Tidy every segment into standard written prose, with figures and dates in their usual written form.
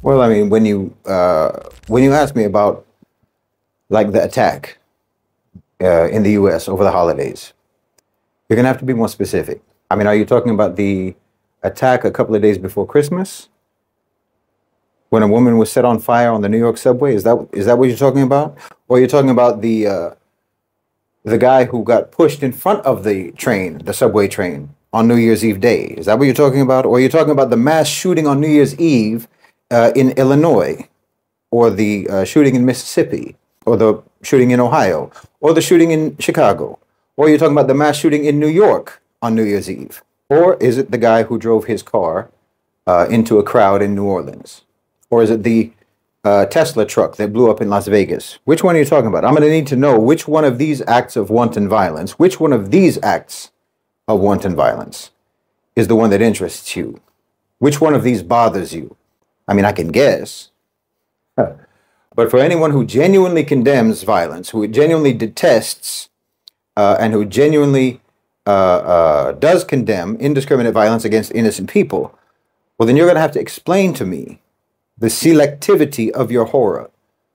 Well, I mean, when you ask me about like the attack in the U.S. over the holidays, you're gonna have to be more specific. I mean, are you talking about the attack a couple of days before Christmas when a woman was set on fire on the New York subway? Is that what you're talking about, or you're talking about the guy who got pushed in front of the train, the subway train, on New Year's Eve day? Is that what you're talking about, or you're talking about the mass shooting on New Year's Eve in Illinois, or the shooting in Mississippi, or the shooting in Ohio, or the shooting in Chicago, or you're talking about the mass shooting in New York on New Year's Eve? Or is it the guy who drove his car into a crowd in New Orleans? Or is it the Tesla truck that blew up in Las Vegas? Which one are you talking about? I'm going to need to know which one of these acts of wanton violence, which one of these acts of wanton violence is the one that interests you? Which one of these bothers you? I mean, I can guess. But for anyone who genuinely condemns violence, who genuinely detests, and who genuinely does condemn indiscriminate violence against innocent people, well, then you're going to have to explain to me the selectivity of your horror.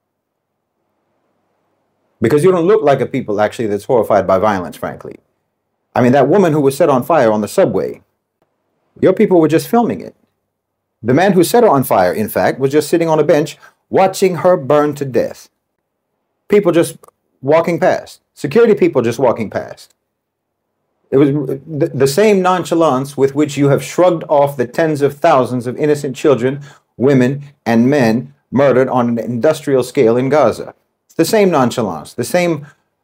Because you don't look like a people, actually, that's horrified by violence, frankly. I mean, that woman who was set on fire on the subway, your people were just filming it. The man who set her on fire, in fact, was just sitting on a bench watching her burn to death. People just walking past. Security people just walking past. It was the same nonchalance with which you have shrugged off the tens of thousands of innocent children, women, and men murdered on an industrial scale in Gaza. It's the same nonchalance, the same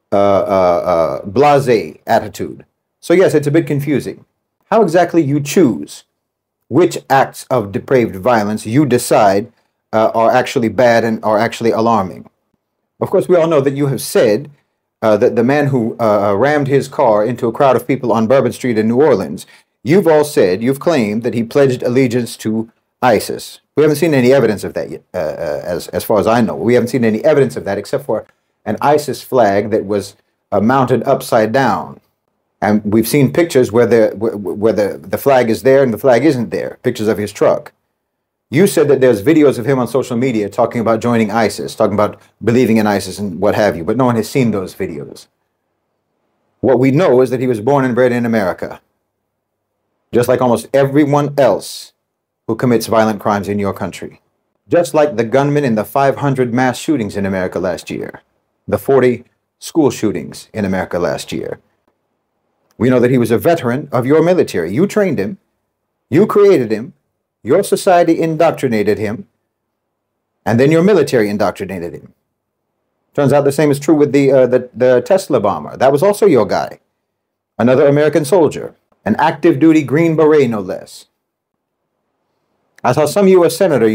blasé attitude. So yes, it's a bit confusing. How exactly you choose which acts of depraved violence you decide are actually bad and are actually alarming? Of course, we all know that you have said that the man who rammed his car into a crowd of people on Bourbon Street in New Orleans, you've all said, you've claimed that he pledged allegiance to ISIS. We haven't seen any evidence of that yet, as far as I know. We haven't seen any evidence of that except for an ISIS flag that was mounted upside down. And we've seen pictures where the flag is there and the flag isn't there, pictures of his truck. You said that there's videos of him on social media talking about joining ISIS, talking about believing in ISIS and what have you, but no one has seen those videos. What we know is that he was born and bred in America, just like almost everyone else who commits violent crimes in your country. Just like the gunman in the 500 mass shootings in America last year, the 40 school shootings in America last year. We know that he was a veteran of your military. You trained him. You created him. Your society indoctrinated him. And then your military indoctrinated him. Turns out the same is true with the Tesla bomber. That was also your guy. Another American soldier. An active duty Green Beret, no less. I saw some U.S. Senator,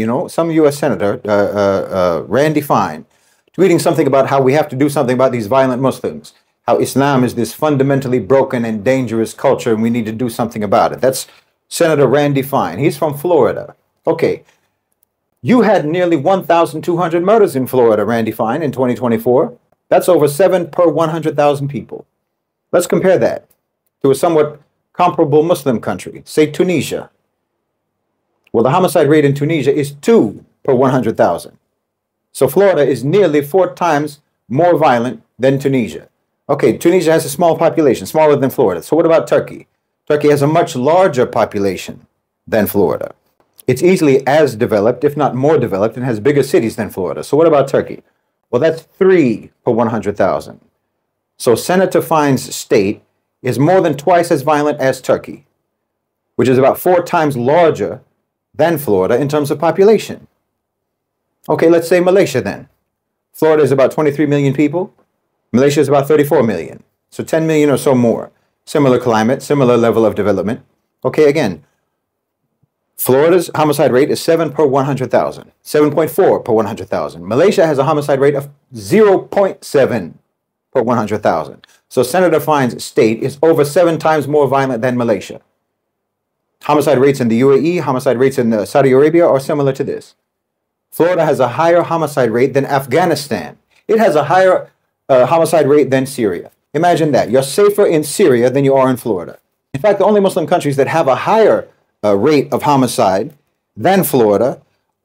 Randy Fine, tweeting something about how we have to do something about these violent Muslims. How Islam is this fundamentally broken and dangerous culture and we need to do something about it. That's Senator Randy Fine. He's from Florida. Okay. You had nearly 1,200 murders in Florida, Randy Fine, in 2024. That's over 7 per 100,000 people. Let's compare that to a somewhat comparable Muslim country, say Tunisia. Well, the homicide rate in Tunisia is 2 per 100,000. So Florida is nearly 4 times more violent than Tunisia. Okay, Tunisia has a small population, smaller than Florida. So what about Turkey? Turkey has a much larger population than Florida. It's easily as developed, if not more developed, and has bigger cities than Florida. So what about Turkey? Well, that's 3 per 100,000. So Senator Fine's state is more than twice as violent as Turkey, which is about 4 times larger than Florida in terms of population. Okay, let's say Malaysia then. Florida is about 23 million people. Malaysia is about 34 million. So 10 million or so more. Similar climate, similar level of development. Okay, again, Florida's homicide rate is 7 per 100,000. 7.4 per 100,000. Malaysia has a homicide rate of 0.7 per 100,000. So Senator Fine's state is over 7 times more violent than Malaysia. Homicide rates in the UAE, homicide rates in Saudi Arabia are similar to this. Florida has a higher homicide rate than Afghanistan. It has a higher homicide rate than Syria. Imagine that. You're safer in Syria than you are in Florida. In fact, the only Muslim countries that have a higher rate of homicide than Florida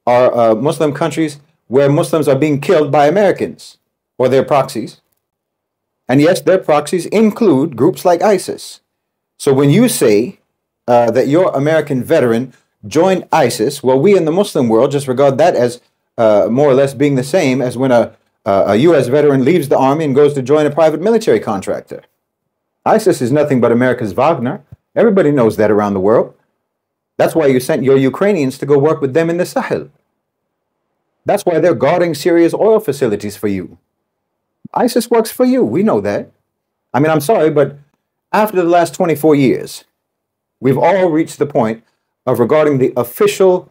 are Muslim countries where Muslims are being killed by Americans or their proxies. And yes, their proxies include groups like ISIS. So when you say that your American veteran joined ISIS, well, we in the Muslim world just regard that as more or less being the same as when a U.S. veteran leaves the army and goes to join a private military contractor. ISIS is nothing but America's Wagner. Everybody knows that around the world. That's why you sent your Ukrainians to go work with them in the Sahel. That's why they're guarding Syria's oil facilities for you. ISIS works for you. We know that. I mean, I'm sorry, but after the last 24 years, we've all reached the point of regarding the official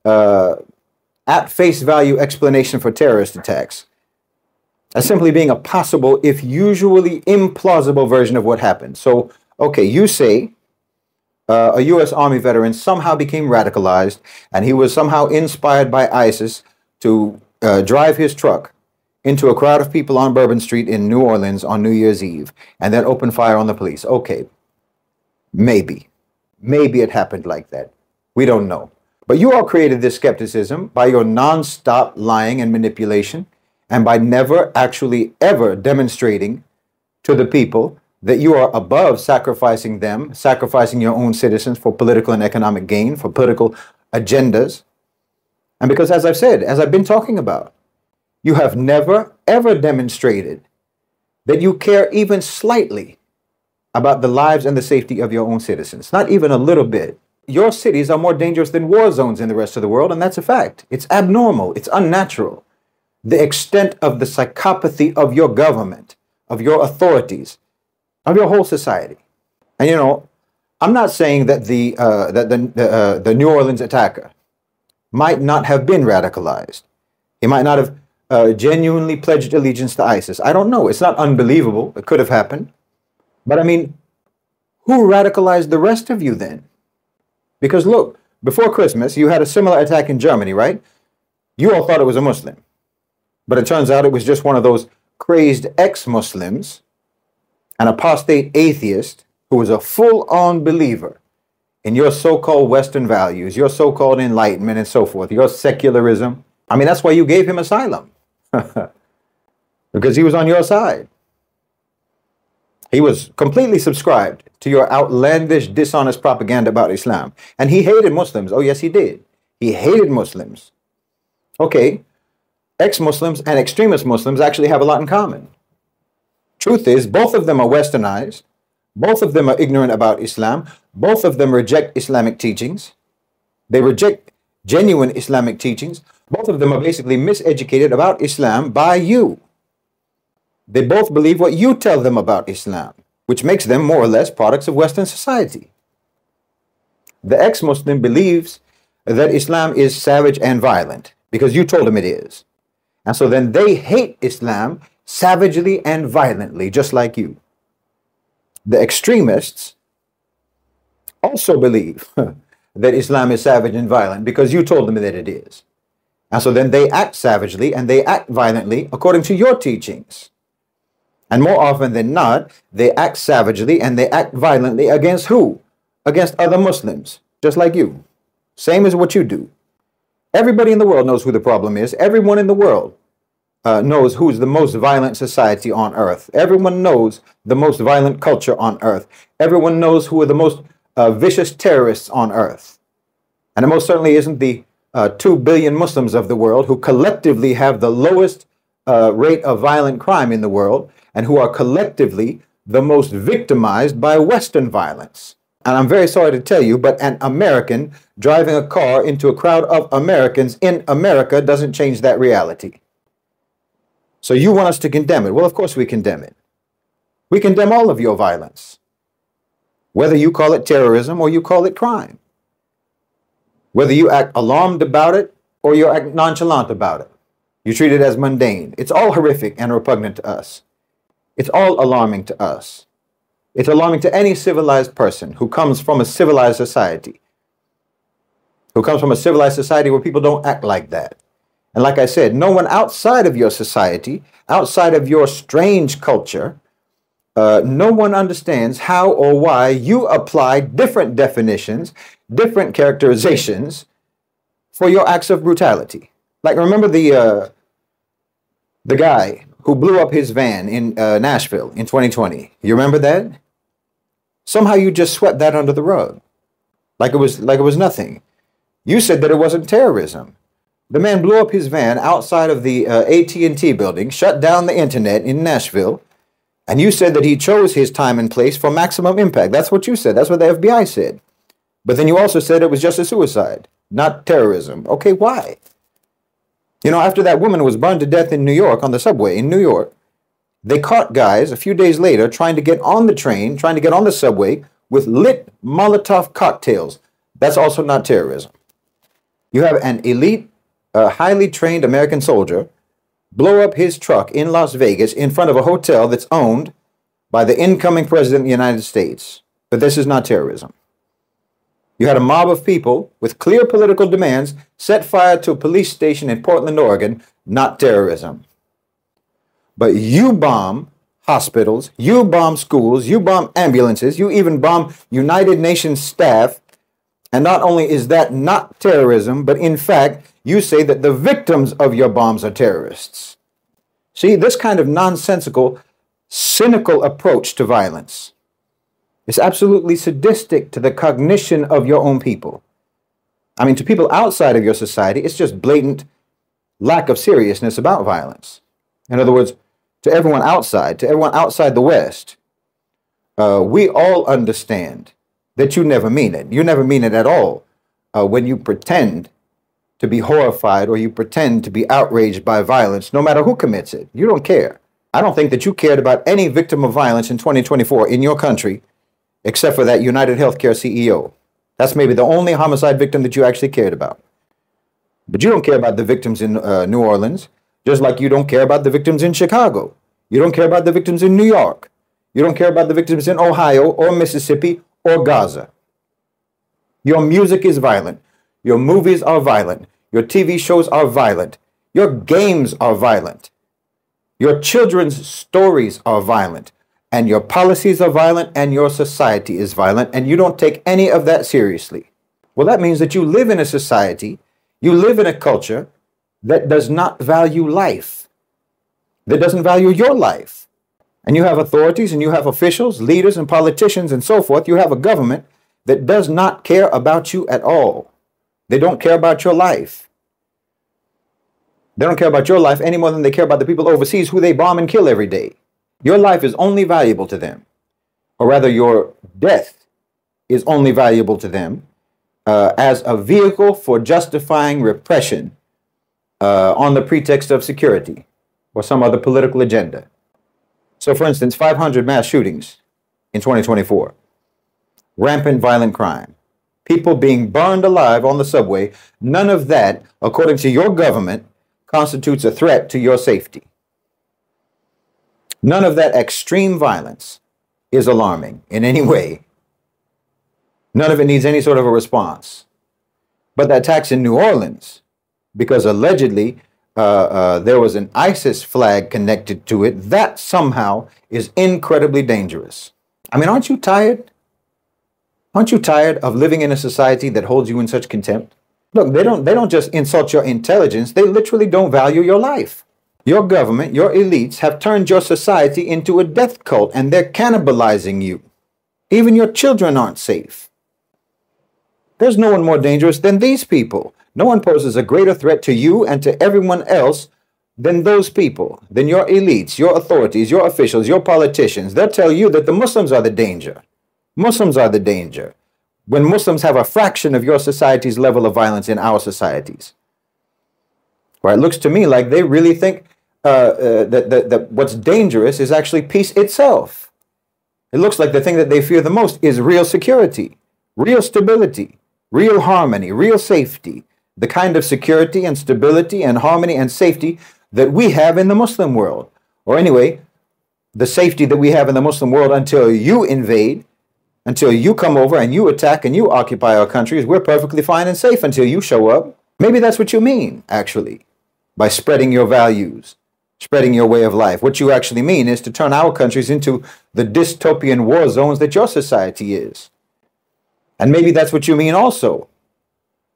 at face value explanation for terrorist attacks as simply being a possible, if usually implausible version of what happened. So, okay, you say a U.S. Army veteran somehow became radicalized and he was somehow inspired by ISIS to drive his truck into a crowd of people on Bourbon Street in New Orleans on New Year's Eve and then open fire on the police. Okay, maybe it happened like that. We don't know. But you all created this skepticism by your nonstop lying and manipulation and by never actually ever demonstrating to the people that you are above sacrificing them, sacrificing your own citizens for political and economic gain, for political agendas. And because, as I've said, as I've been talking about, you have never, ever demonstrated that you care even slightly about the lives and the safety of your own citizens, not even a little bit. Your cities are more dangerous than war zones in the rest of the world, and that's a fact. It's abnormal. It's unnatural. The extent of the psychopathy of your government, of your authorities, of your whole society. And you know, I'm not saying that the New Orleans attacker might not have been radicalized. He might not have genuinely pledged allegiance to ISIS. I don't know. It's not unbelievable. It could have happened. But I mean, who radicalized the rest of you then? Because look, before Christmas, you had a similar attack in Germany, right? You all thought it was a Muslim. But it turns out it was just one of those crazed ex-Muslims, an apostate atheist who was a full-on believer in your so-called Western values, your so-called enlightenment and so forth, your secularism. I mean, that's why you gave him asylum. Because he was on your side. He was completely subscribed to your outlandish, dishonest propaganda about Islam. And he hated Muslims. Oh, yes, he did. He hated Muslims. Okay, ex-Muslims and extremist Muslims actually have a lot in common. Truth is, both of them are westernized. Both of them are ignorant about Islam. Both of them reject Islamic teachings. They reject genuine Islamic teachings. Both of them are basically miseducated about Islam by you. They both believe what you tell them about Islam, which makes them more or less products of Western society. The ex-Muslim believes that Islam is savage and violent because you told him it is. And so then they hate Islam savagely and violently, just like you. The extremists also believe that Islam is savage and violent because you told them that it is. And so then they act savagely and they act violently according to your teachings. And more often than not, they act savagely and they act violently against who? Against other Muslims, just like you. Same as what you do. Everybody in the world knows who the problem is. Everyone in the world knows who's the most violent society on earth. Everyone knows the most violent culture on earth. Everyone knows who are the most vicious terrorists on earth. And it most certainly isn't the 2 billion Muslims of the world who collectively have the lowest rate of violent crime in the world and who are collectively the most victimized by Western violence. And I'm very sorry to tell you, but an American driving a car into a crowd of Americans in America doesn't change that reality. So you want us to condemn it? Well, of course we condemn it. We condemn all of your violence, whether you call it terrorism or you call it crime, whether you act alarmed about it or you act nonchalant about it. You treat it as mundane. It's all horrific and repugnant to us. It's all alarming to us. It's alarming to any civilized person who comes from a civilized society, where people don't act like that. And like I said, no one outside of your society, outside of your strange culture, no one understands how or why you apply different definitions, different characterizations for your acts of brutality. Like, remember the guy who blew up his van in Nashville in 2020? You remember that? Somehow you just swept that under the rug, like it was nothing. You said that it wasn't terrorism. The man blew up his van outside of the AT&T building, shut down the internet in Nashville, and you said that he chose his time and place for maximum impact. That's what you said. That's what the FBI said. But then you also said it was just a suicide, not terrorism. Okay, why? You know, after that woman was burned to death in New York on the subway in New York, they caught guys a few days later trying to get on the train, trying to get on the subway with lit Molotov cocktails. That's also not terrorism. You have an elite, highly trained American soldier blow up his truck in Las Vegas in front of a hotel that's owned by the incoming president of the United States. But this is not terrorism. You had a mob of people with clear political demands set fire to a police station in Portland, Oregon, not terrorism. But you bomb hospitals, you bomb schools, you bomb ambulances, you even bomb United Nations staff. And not only is that not terrorism, but in fact, you say that the victims of your bombs are terrorists. See, this kind of nonsensical, cynical approach to violence is absolutely sadistic to the cognition of your own people. I mean, to people outside of your society, it's just blatant lack of seriousness about violence. In other words, to everyone outside the West, we all understand that you never mean it. You never mean it at all when you pretend to be horrified or you pretend to be outraged by violence, no matter who commits it. You don't care. I don't think that you cared about any victim of violence in 2024 in your country, except for that United Healthcare CEO. That's maybe the only homicide victim that you actually cared about. But you don't care about the victims in New Orleans, just like you don't care about the victims in Chicago. You don't care about the victims in New York. You don't care about the victims in Ohio or Mississippi or Gaza. Your music is violent. Your movies are violent. Your TV shows are violent. Your games are violent. Your children's stories are violent. And your policies are violent, and your society is violent, and you don't take any of that seriously. Well, that means that you live in a society, you live in a culture that does not value life, that doesn't value your life. And you have authorities, and you have officials, leaders, and politicians, and so forth. You have a government that does not care about you at all. They don't care about your life. They don't care about your life any more than they care about the people overseas who they bomb and kill every day. Your life is only valuable to them, or rather your death is only valuable to them as a vehicle for justifying repression on the pretext of security or some other political agenda. So, for instance, 500 mass shootings in 2024, rampant violent crime, people being burned alive on the subway, none of that, according to your government, constitutes a threat to your safety. None of that extreme violence is alarming in any way. None of it needs any sort of a response. But the attacks in New Orleans, because allegedly there was an ISIS flag connected to it, that somehow is incredibly dangerous. I mean, aren't you tired? Aren't you tired of living in a society that holds you in such contempt? Look, they don't just insult your intelligence, they literally don't value your life. Your government, your elites have turned your society into a death cult, and they're cannibalizing you. Even your children aren't safe. There's no one more dangerous than these people. No one poses a greater threat to you and to everyone else than those people, than your elites, your authorities, your officials, your politicians. They'll tell you that the Muslims are the danger. Muslims are the danger. When Muslims have a fraction of your society's level of violence in our societies. Well, it looks to me like they really think that what's dangerous is actually peace itself. It looks like the thing that they fear the most is real security, real stability, real harmony, real safety, the kind of security and stability and harmony and safety that we have in the Muslim world. Or anyway, the safety that we have in the Muslim world until you invade, until you come over and you attack and you occupy our countries. We're perfectly fine and safe until you show up. Maybe that's what you mean, actually, by spreading your values, spreading your way of life. What you actually mean is to turn our countries into the dystopian war zones that your society is. And maybe that's what you mean also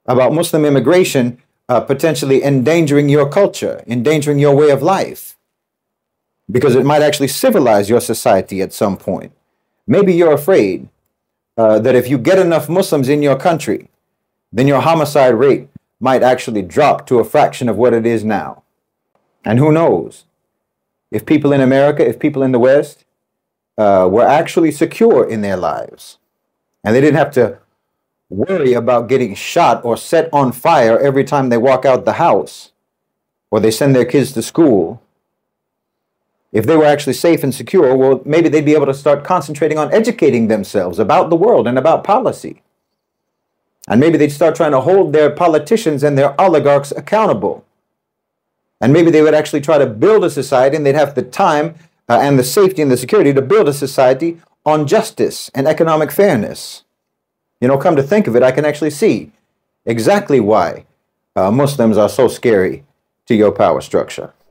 about Muslim immigration potentially endangering your culture, endangering your way of life, because it might actually civilize your society at some point. Maybe you're afraid that if you get enough Muslims in your country, then your homicide rate might actually drop to a fraction of what it is now. And who knows? If people in America, if people in the West were actually secure in their lives, and they didn't have to worry about getting shot or set on fire every time they walk out the house or they send their kids to school, if they were actually safe and secure, well, maybe they'd be able to start concentrating on educating themselves about the world and about policy. And maybe they'd start trying to hold their politicians and their oligarchs accountable. And maybe they would actually try to build a society, and they'd have the time and the safety and the security to build a society on justice and economic fairness. You know, come to think of it, I can actually see exactly why Muslims are so scary to your power structure.